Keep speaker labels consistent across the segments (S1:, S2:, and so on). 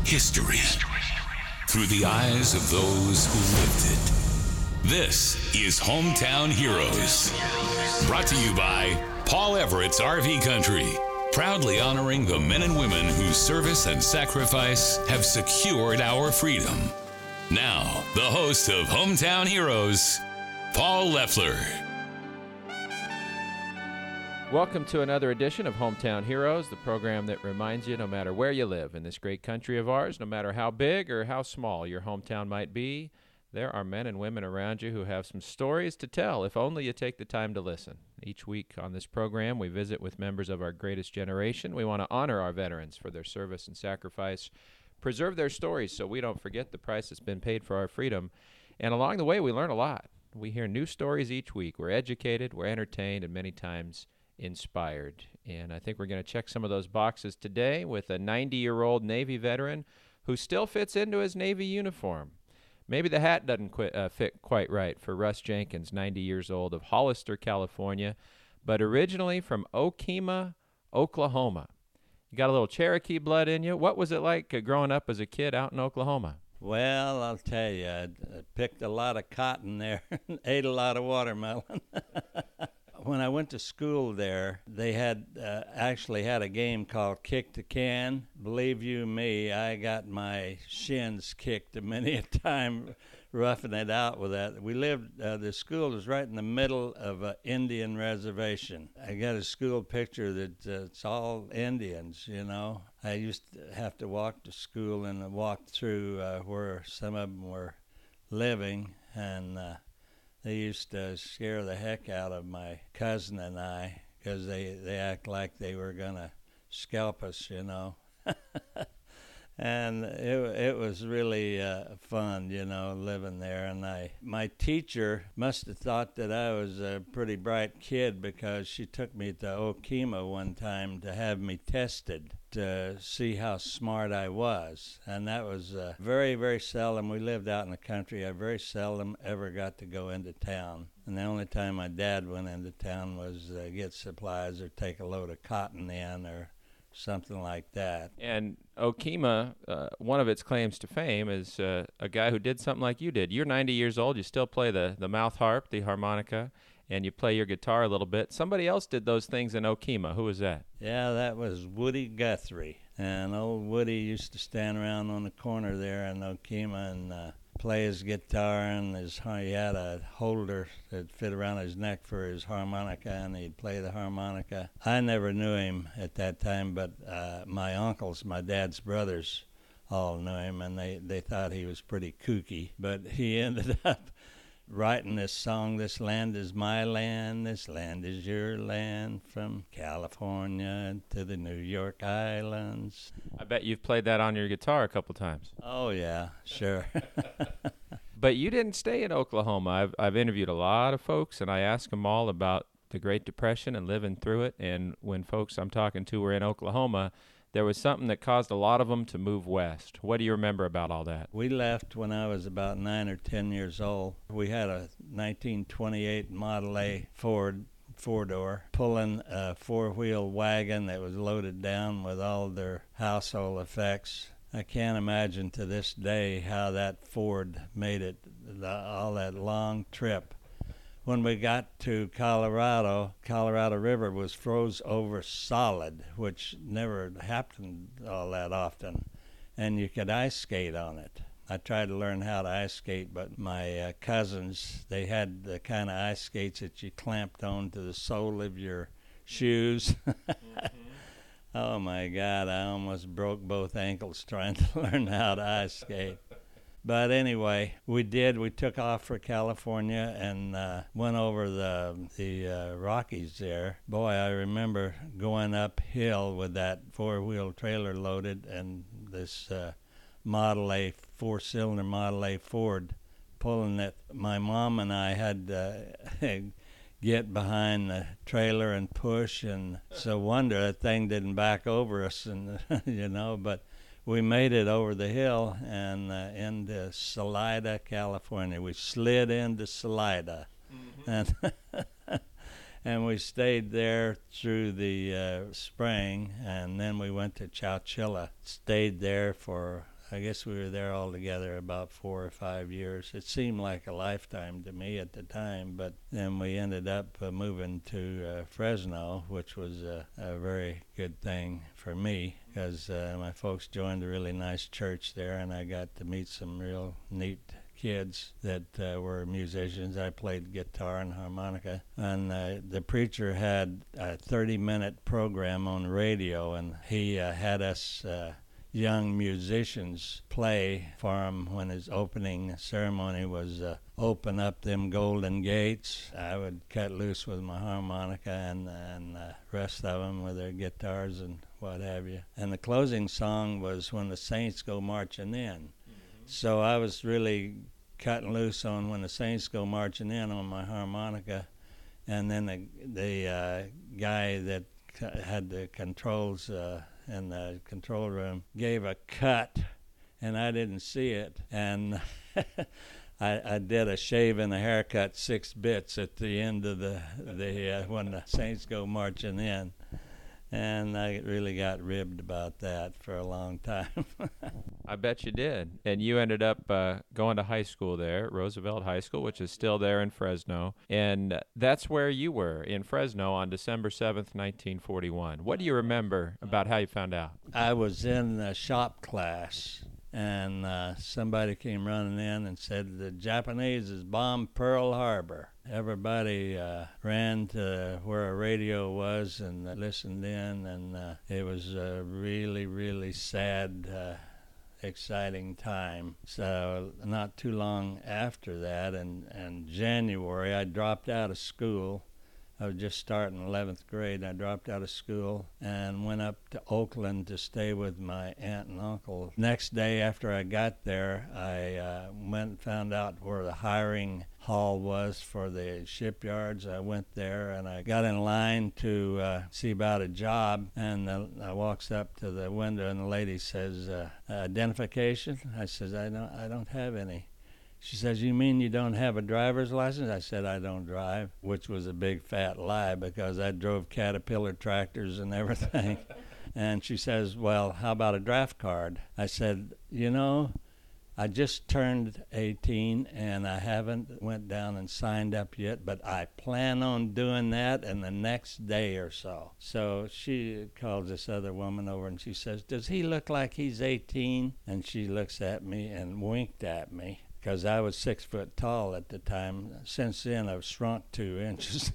S1: history through the eyes of those who lived it. This is Hometown Heroes, brought to you by Paul Everett's RV Country, proudly honoring the men and women whose service and sacrifice have secured our freedom. Now, the host of Hometown Heroes, Paul Leffler.
S2: Welcome to another edition of Hometown Heroes, the program that reminds you no matter where you live in this great country of ours, no matter how big or how small your hometown might be, there are men and women around you who have some stories to tell if only you take the time to listen. Each week on this program, we visit with members of our greatest generation. We want to honor our veterans for their service and sacrifice, preserve their stories so we don't forget the price that's been paid for our freedom. And along the way, we learn a lot. We hear new stories each week. We're educated, we're entertained, and many times inspired. And I think we're going to check some of those boxes today with a 90-year-old Navy veteran who still fits into his Navy uniform. Maybe the hat doesn't fit quite right for Russ Jenkins, 90 years old, of Hollister, California, but originally from Okemah, Oklahoma. You got a little Cherokee blood in you. What was it like growing up as a kid out in Oklahoma?
S3: Well, I'll tell you, I picked a lot of cotton there and ate a lot of watermelon. When I went to school there, they had actually had a game called Kick the Can. Believe you me, I got my shins kicked many a time roughing it out with that. We lived, the school was right in the middle of an Indian reservation. I got a school picture that it's all Indians, you know. I used to have to walk to school and walk through where some of them were living, and they used to scare the heck out of my cousin and I because they act like they were going to scalp us, you know. And it was really fun, you know, living there. And my teacher must have thought that I was a pretty bright kid because she took me to Okemah one time to have me tested to see how smart I was. And that was very, very seldom. We lived out in the country. I very seldom ever got to go into town. And the only time my dad went into town was get supplies or take a load of cotton in or something like that.
S2: And Okemah, one of its claims to fame is a guy who did something like you did. You're 90 years old. You still play the mouth harp, the harmonica, and you play your guitar a little bit. Somebody else did those things in Okemah. Who was that?
S3: Yeah, that was Woody Guthrie. And old Woody used to stand around on the corner there in Okemah and play his guitar, and he had a holder that fit around his neck for his harmonica, and he'd play the harmonica. I never knew him at that time, but my uncles, my dad's brothers, all knew him, and they thought he was pretty kooky. But he ended up writing this song, "This land is my land, this land is your land, from California to the New York Islands."
S2: I bet you've played that on your guitar a couple times.
S3: Oh, yeah, sure.
S2: But you didn't stay in Oklahoma. I've interviewed a lot of folks, and I asked them all about the Great Depression and living through it. And when folks I'm talking to were in Oklahoma, there was something that caused a lot of them to move west. What do you remember about all that?
S3: We left when I was about 9 or 10 years old. We had a 1928 Model A Ford four-door pulling a four-wheel wagon that was loaded down with all their household effects. I can't imagine to this day how that Ford made it all that long trip. When we got to Colorado River was froze over solid, which never happened all that often, and you could ice skate on it. I tried to learn how to ice skate, but my cousins, they had the kind of ice skates that you clamped on to the sole of your shoes. Oh my God, I almost broke both ankles trying to learn how to ice skate. But anyway, we took off for California and went over the Rockies there. Boy, I remember going uphill with that four-wheel trailer loaded and this Model A, four-cylinder Model A Ford pulling it. My mom and I had to get behind the trailer and push, and so wonder that thing didn't back over us, and you know, but we made it over the hill and into Salida, California. We slid into Salida, and and we stayed there through the spring, and then we went to Chowchilla. Stayed there for I guess we were there all together about 4 or 5 years. It seemed like a lifetime to me at the time, but then we ended up moving to Fresno, which was a very good thing for me because my folks joined a really nice church there, and I got to meet some real neat kids that were musicians. I played guitar and harmonica, and the preacher had a 30-minute program on radio, and he had us young musicians play for him when his opening ceremony was open up them golden gates. I would cut loose with my harmonica and the rest of them with their guitars and what have you. And the closing song was When the Saints Go Marching In. So I was really cutting loose on When the Saints Go Marching In on my harmonica, and then the guy that had the controls in the control room gave a cut, and I didn't see it, and I did a shave and a haircut 6 bits at the end of the When the Saints Go Marching In. And I really got ribbed about that for a long time.
S2: I bet you did. And you ended up going to high school there, Roosevelt High School, which is still there in Fresno. And that's where you were, in Fresno, on December 7th, 1941. What do you remember about how you found out?
S3: I was in a shop class, and somebody came running in and said, the Japanese has bombed Pearl Harbor. Everybody ran to where a radio was and listened in, and it was a really, really sad, exciting time. So not too long after that, in January, I dropped out of school. I was just starting 11th grade. I dropped out of school and went up to Oakland to stay with my aunt and uncle. Next day after I got there, I went and found out where the hiring hall was for the shipyards. I went there and I got in line to see about a job, and I walks up to the window and the lady says, identification? I says, I don't have any. She says, you mean you don't have a driver's license? I said, I don't drive, which was a big fat lie because I drove Caterpillar tractors and everything. And she says, well, how about a draft card? I said, you know, I just turned 18 and I haven't went down and signed up yet, but I plan on doing that in the next day or so. So she calls this other woman over and she says, does he look like he's 18? And she looks at me and winked at me, because I was 6 foot tall at the time. Since then, I've shrunk 2 inches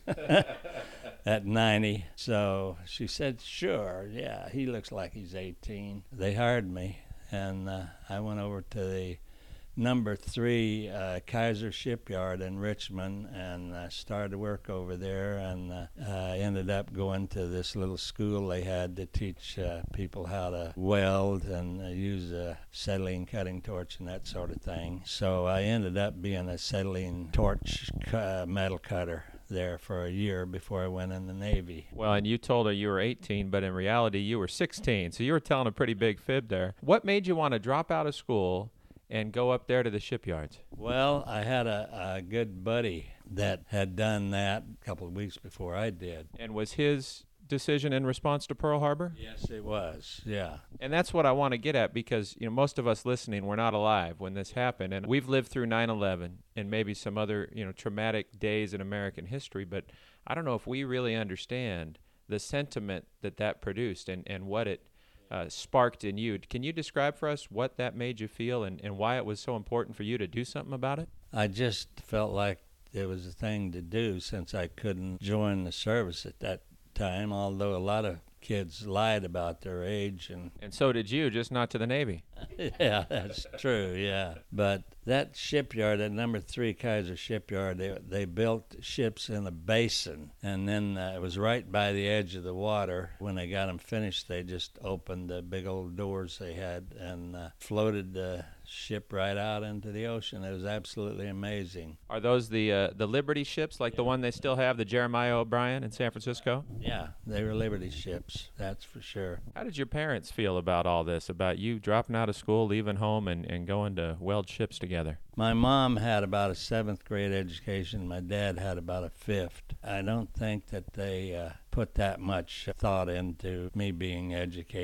S3: at 90. So she said, sure, yeah, he looks like he's 18. They hired me, and I went over to the number 3 Kaiser Shipyard in Richmond and started work over there, and I ended up going to this little school they had to teach people how to weld and use a acetylene cutting torch and that sort of thing. So I ended up being a acetylene torch metal cutter there for a year before I went in the Navy.
S2: Well, and you told her you were 18, but in reality you were 16, so you were telling a pretty big fib there. What made you want to drop out of school and go up there to the shipyards?
S3: Well, I had a good buddy that had done that a couple of weeks before I did.
S2: And was his decision in response to Pearl Harbor?
S3: Yes, it was, yeah.
S2: And that's what I want to get at, because most of us listening were not alive when this happened, and we've lived through 9/11 and maybe some other traumatic days in American history, but I don't know if we really understand the sentiment that produced and what it sparked in you. Can you describe for us what that made you feel and why it was so important for you to do something about it?
S3: I just felt like it was a thing to do since I couldn't join the service at that time, although a lot of kids lied about their age.
S2: And so did you, just not to the Navy.
S3: Yeah, that's true, yeah. But that shipyard, at number 3 Kaiser Shipyard, they built ships in a basin, and then it was right by the edge of the water. When they got them finished, they just opened the big old doors they had and floated the ship right out into the ocean. It was absolutely amazing.
S2: Are those the Liberty ships, like the one they still have, the Jeremiah O'Brien in San Francisco?
S3: Yeah, they were Liberty ships, that's for sure.
S2: How did your parents feel about all this, about you dropping out of school, leaving home, and going to weld ships together?
S3: My mom had about a 7th grade education. My dad had about a 5th. I don't think that they put that much thought into me being educated.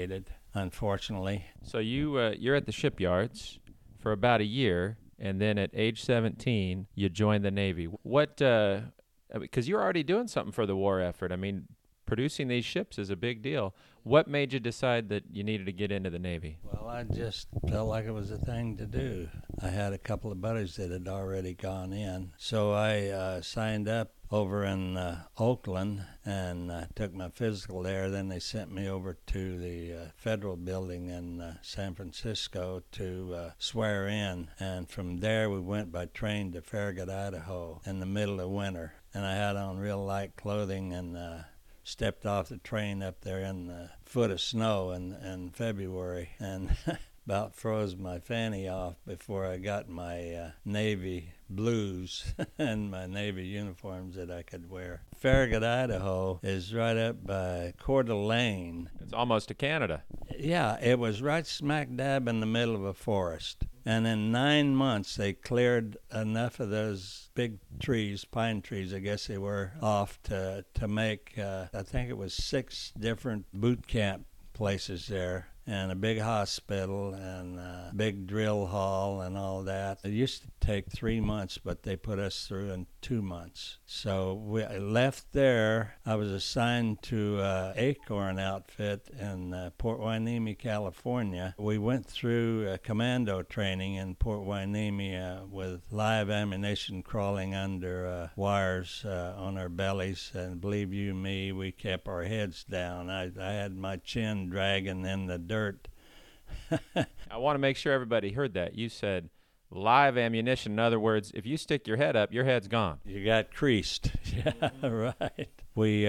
S3: unfortunately.
S2: So you're at the shipyards for about a year, and then at age 17, you joined the Navy. What? Because you're already doing something for the war effort. I mean, producing these ships is a big deal. What made you decide that you needed to get into the Navy?
S3: Well, I just felt like it was a thing to do. I had a couple of buddies that had already gone in, so I signed up over in Oakland and took my physical there. Then they sent me over to the federal building in San Francisco to swear in, and from there we went by train to Farragut, Idaho in the middle of winter, and I had on real light clothing and stepped off the train up there in a foot of snow in February and about froze my fanny off before I got my Navy blues and my Navy uniforms that I could wear. Farragut, Idaho is right up by Coeur d'Alene.
S2: It's almost to Canada.
S3: Yeah, it was right smack dab in the middle of a forest. And in 9 months, they cleared enough of those big trees, pine trees, I guess they were, off to make, I think it was 6 different boot camp places there, and a big hospital and a big drill hall and all that. It used to take 3 months, but they put us through in 2 months. So we left there. I was assigned to Acorn outfit in Port Hueneme, California. We went through commando training in Port Hueneme with live ammunition crawling under wires on our bellies. And believe you me, we kept our heads down. I had my chin dragging in the dirt.
S2: I want to make sure everybody heard that. You said live ammunition. In other words, if you stick your head up, your head's gone.
S3: You got creased. Yeah, right. We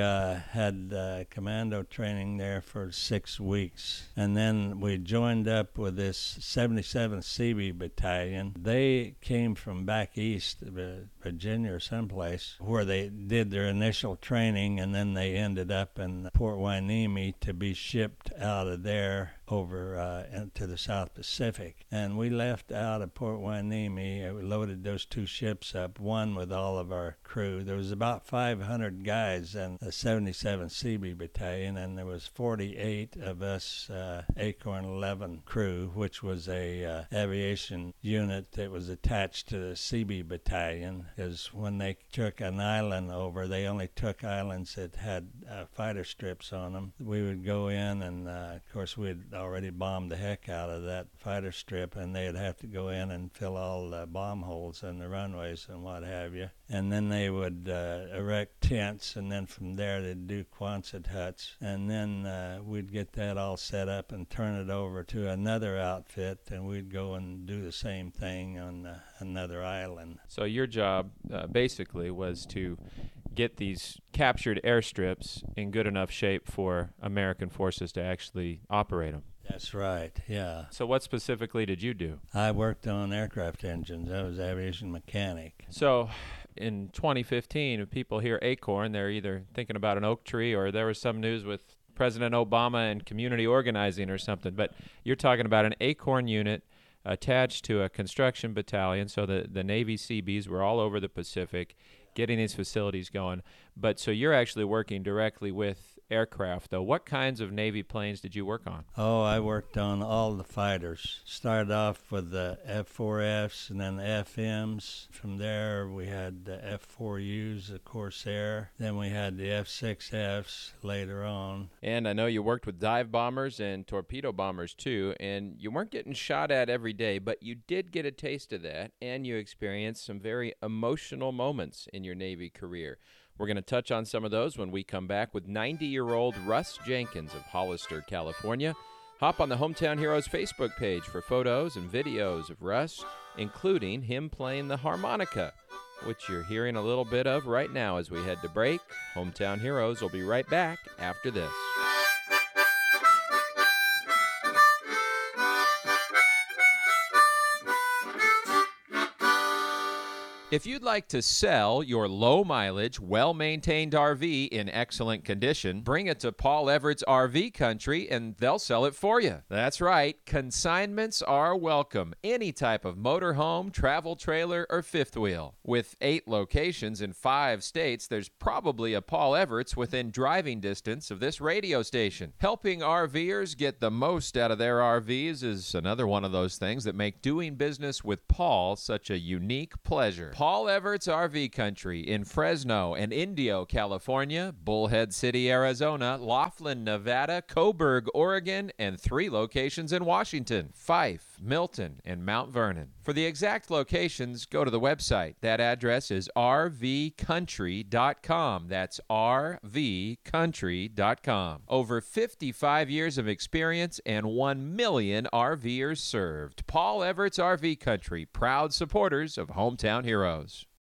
S3: had commando training there for 6 weeks, and then we joined up with this 77th Seabee Battalion. They came from back east, Virginia or someplace, where they did their initial training, and then they ended up in Port Hueneme to be shipped out of there over into the South Pacific. And we left out of Port Hueneme. We loaded those 2 ships up, one with all of our crew. There was about 500 guys in the 77th Seabee Battalion, and there was 48 of us Acorn 11 crew, which was a aviation unit that was attached to the Seabee Battalion, because when they took an island over, they only took islands that had fighter strips on them. We would go in, and of course we'd already bombed the heck out of that fighter strip, and they'd have to go in and fill all the bomb holes in the runways and what have you. And then they would erect tents, and then from there they'd do Quonset huts, and then we'd get that all set up and turn it over to another outfit, and we'd go and do the same thing on another island.
S2: So your job basically was to get these captured airstrips in good enough shape for American forces to actually operate them.
S3: That's right, yeah.
S2: So what specifically did you do?
S3: I worked on aircraft engines. I was aviation mechanic.
S2: So in 2015, if people hear Acorn, they're either thinking about an oak tree, or there was some news with President Obama and community organizing or something. But you're talking about an Acorn unit attached to a construction battalion, so the Navy Seabees were all over the Pacific getting these facilities going. But so you're actually working directly with aircraft, though. What kinds of Navy planes did you work on?
S3: Oh, I worked on all the fighters. Started off with the F-4Fs and then the FMs. From there, we had the F-4Us, the Corsair. Then we had the F-6Fs later on.
S2: And I know you worked with dive bombers and torpedo bombers, too, and you weren't getting shot at every day, but you did get a taste of that, and you experienced some very emotional moments in your Navy career. We're going to touch on some of those when we come back with 90-year-old Russ Jenkins of Hollister, California. Hop on the Hometown Heroes Facebook page for photos and videos of Russ, including him playing the harmonica, which you're hearing a little bit of right now as we head to break. Hometown Heroes will be right back after this. If you'd like to sell your low-mileage, well-maintained RV in excellent condition, bring it to Paul Everett's RV Country, and they'll sell it for you. That's right. Consignments are welcome. Any type of motorhome, travel trailer, or fifth wheel. With 8 locations in 5 states, there's probably a Paul Everett's within driving distance of this radio station. Helping RVers get the most out of their RVs is another one of those things that make doing business with Paul such a unique pleasure. Paul Everett's RV Country in Fresno and Indio, California, Bullhead City, Arizona, Laughlin, Nevada, Coburg, Oregon, and 3 locations in Washington, Fife, Milton, and Mount Vernon. For the exact locations, go to the website. That address is rvcountry.com. That's rvcountry.com. Over 55 years of experience and 1 million RVers served. Paul Everett's RV Country, proud supporters of Hometown Heroes.